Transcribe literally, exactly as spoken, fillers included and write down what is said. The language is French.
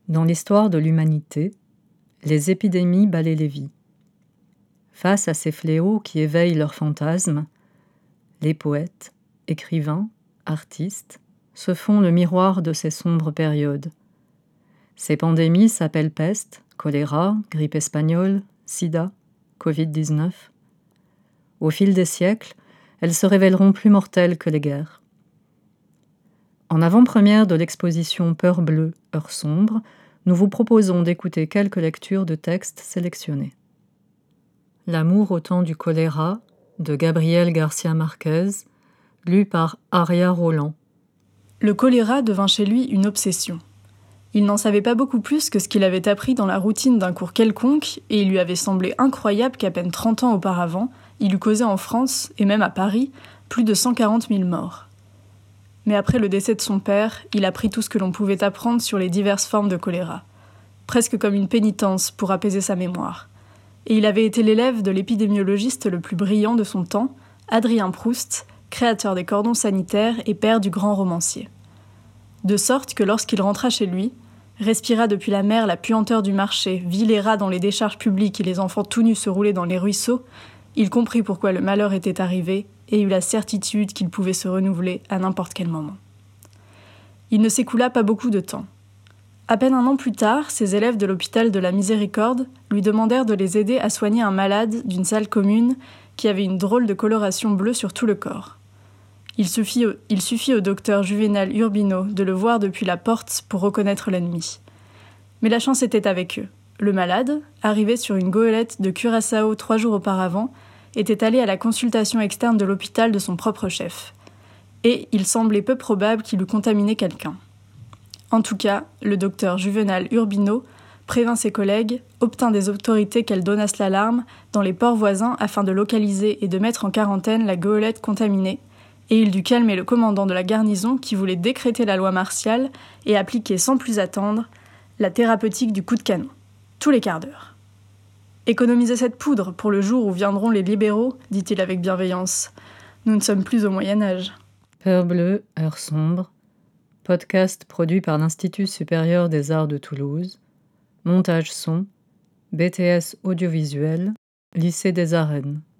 Dans l'histoire de l'humanité, les épidémies balaient les vies. Face à ces fléaux qui éveillent leurs fantasmes, les poètes, écrivains, artistes se font le miroir de ces sombres périodes. Ces pandémies s'appellent peste, choléra, grippe espagnole, sida, covid dix-neuf. Au fil des siècles, elles se révéleront plus mortelles que les guerres. En avant-première de l'exposition Peur bleue, heure sombre, nous vous proposons d'écouter quelques lectures de textes sélectionnés. L'amour au temps du choléra, de Gabriel García Márquez, lu par Aria Roland. Le choléra devint chez lui une obsession. Il n'en savait pas beaucoup plus que ce qu'il avait appris dans la routine d'un cours quelconque, et il lui avait semblé incroyable qu'à peine trente ans auparavant, il eût causé en France, et même à Paris, plus de cent quarante mille morts. Mais après le décès de son père, il apprit tout ce que l'on pouvait apprendre sur les diverses formes de choléra, presque comme une pénitence pour apaiser sa mémoire. Et il avait été l'élève de l'épidémiologiste le plus brillant de son temps, Adrien Proust, créateur des cordons sanitaires et père du grand romancier. De sorte que lorsqu'il rentra chez lui, respira depuis la mer la puanteur du marché, vit les rats dans les décharges publiques et les enfants tout nus se rouler dans les ruisseaux, il comprit pourquoi le malheur était arrivé et eut la certitude qu'il pouvait se renouveler à n'importe quel moment. Il ne s'écoula pas beaucoup de temps. À peine un an plus tard, ses élèves de l'hôpital de la Miséricorde lui demandèrent de les aider à soigner un malade d'une salle commune qui avait une drôle de coloration bleue sur tout le corps. Il suffit, au, il suffit au docteur Juvénal Urbino de le voir depuis la porte pour reconnaître l'ennemi. Mais la chance était avec eux. Le malade, arrivé sur une goélette de curaçao trois jours auparavant, était allé à la consultation externe de l'hôpital de son propre chef. Et il semblait peu probable qu'il eût contaminé quelqu'un. En tout cas, le docteur Juvénal Urbino prévint ses collègues, obtint des autorités qu'elles donnassent l'alarme dans les ports voisins afin de localiser et de mettre en quarantaine la goélette contaminée, et il dut calmer le commandant de la garnison qui voulait décréter la loi martiale et appliquer sans plus attendre la thérapeutique du coup de canon, tous les quarts d'heure. « Économisez cette poudre pour le jour où viendront les libéraux, dit-il avec bienveillance. Nous ne sommes plus au Moyen-Âge. » Peur bleue, heure sombre, podcast produit par l'Institut supérieur des arts de Toulouse, montage son, B T S audiovisuel, lycée des Arènes.